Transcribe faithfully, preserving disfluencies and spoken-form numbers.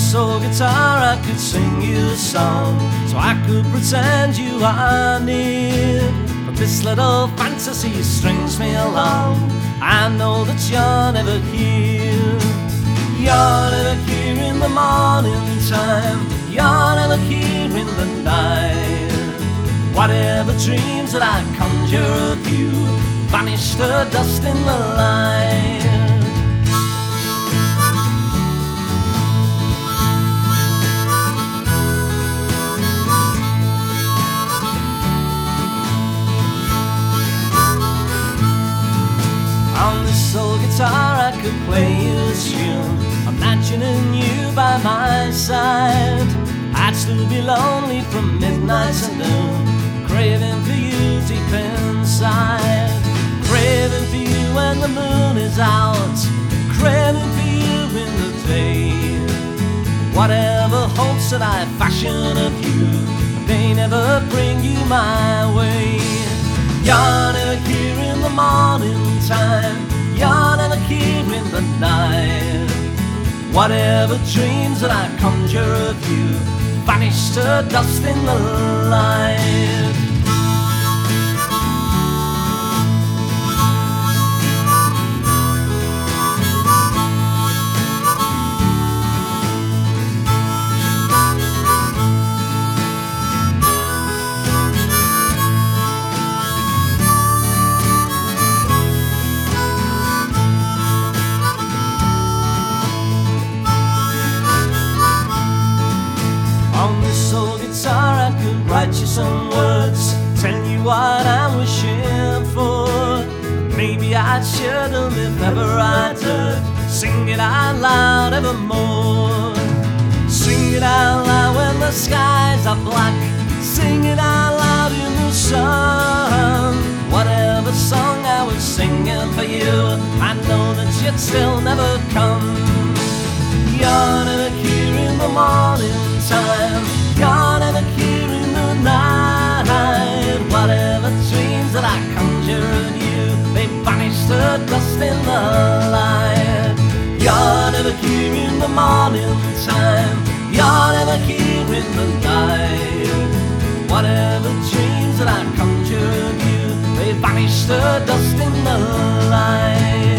this old guitar I could sing you a song, so I could pretend you are near. But this little fantasy strings me along. I know that you're never here. You're never here in the morning time, you're never here in the night. Whatever dreams that I conjure of you vanish to dust in the light. On this old guitar I could play you a tune, imagining you by my side. I'd still be lonely from midnight to noon, craving for you deep inside. Craving for you when the moon is out, craving for you in the day. Whatever hopes that I fashion of you, they never bring you my way. You're never here in the morning time, you're never here in the night. Whatever dreams that I conjure of you vanish to dust in the light. On this old guitar I could write you some words, tell you what I'm wishing for. Maybe I'd share them if ever I did, sing it out loud evermore. Sing it out loud when the skies are black, sing it out loud in the sun. Whatever song I was singing for you, I know that you'd still never come. You're never here in the morning time, you're never here in the night. Whatever dreams that I conjure of you, they vanish to dust in the light. You're never here in the morning time, you're never here in the night. Whatever dreams that I conjure of you, they vanish to dust in the light.